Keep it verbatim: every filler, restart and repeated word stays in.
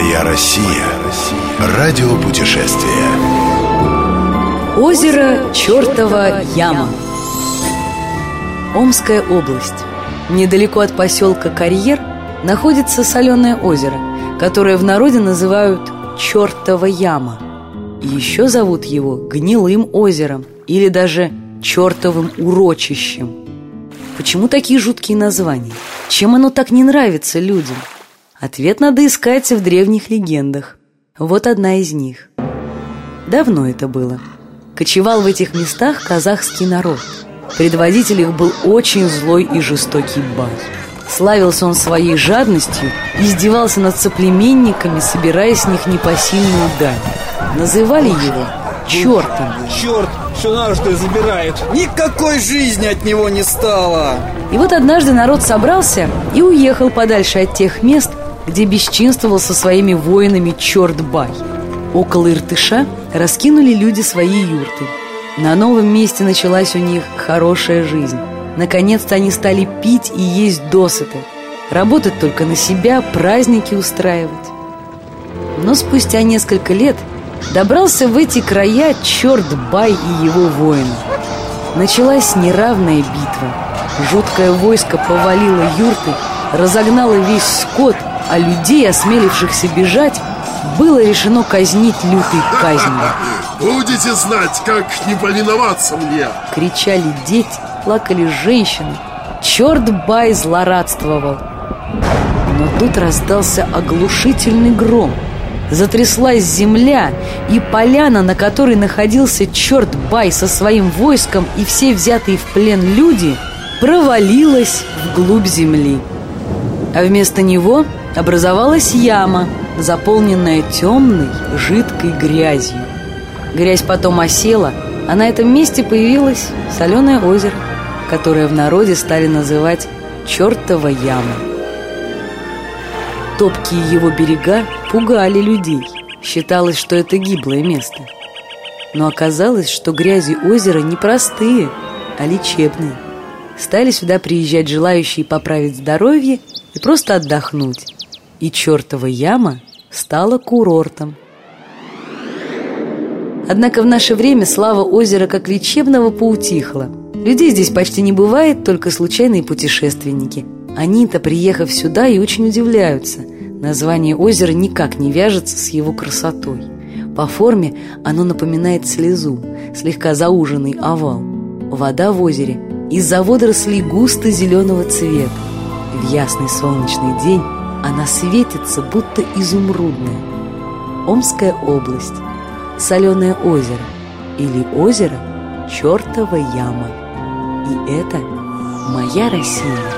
Моя Россия. Радиопутешествие. Озеро Чертова Яма. Омская область. Недалеко от поселка Карьер находится соленое озеро, которое в народе называют Чертова Яма. И еще зовут его Гнилым озером или даже Чертовым урочищем. Почему такие жуткие названия? Чем оно так не нравится людям? Ответ надо искать в древних легендах. Вот одна из них. Давно это было. Кочевал в этих местах казахский народ. Предводитель их был очень злой и жестокий бай. Славился он своей жадностью и издевался над соплеменниками, собирая с них непосильную дань. Называли его чертом. Черт, что надо, что и забирает. Никакой жизни от него не стало. И вот однажды народ собрался и уехал подальше от тех мест, где бесчинствовал со своими воинами черт-бай. Около Иртыша раскинули люди свои юрты. На новом месте началась у них хорошая жизнь. Наконец-то они стали пить и есть досыта, работать только на себя, праздники устраивать. Но спустя несколько лет добрался в эти края черт-бай и его воины. Началась неравная битва. Жуткое войско повалило юрты, разогнало весь скот, а людей, осмелившихся бежать, было решено казнить лютой казнью. Будете знать, как не повиноваться мне! Кричали дети, плакали женщины. Черт-бай злорадствовал. Но тут раздался оглушительный гром. Затряслась земля, и поляна, на которой находился черт-бай со своим войском и все взятые в плен люди, провалилась вглубь земли. А вместо него образовалась яма, заполненная темной, жидкой грязью. Грязь потом осела, а на этом месте появилось соленое озеро, которое в народе стали называть Чертова Яма. Топкие его берега пугали людей. Считалось, что это гиблое место. Но оказалось, что грязи озера не простые, а лечебные. Стали сюда приезжать желающие поправить здоровье и просто отдохнуть. И Чертова Яма стала курортом. Однако в наше время слава озера как лечебного поутихла. Людей здесь почти не бывает, только случайные путешественники. Они-то, приехав сюда, и очень удивляются. Название озера никак не вяжется с его красотой. По форме оно напоминает слезу, слегка зауженный овал. Вода в озере из-за водорослей густо зеленого цвета. В ясный солнечный день она светится, будто изумрудная. Омская область. Соленое озеро или озеро Чертова Яма. И это моя Россия.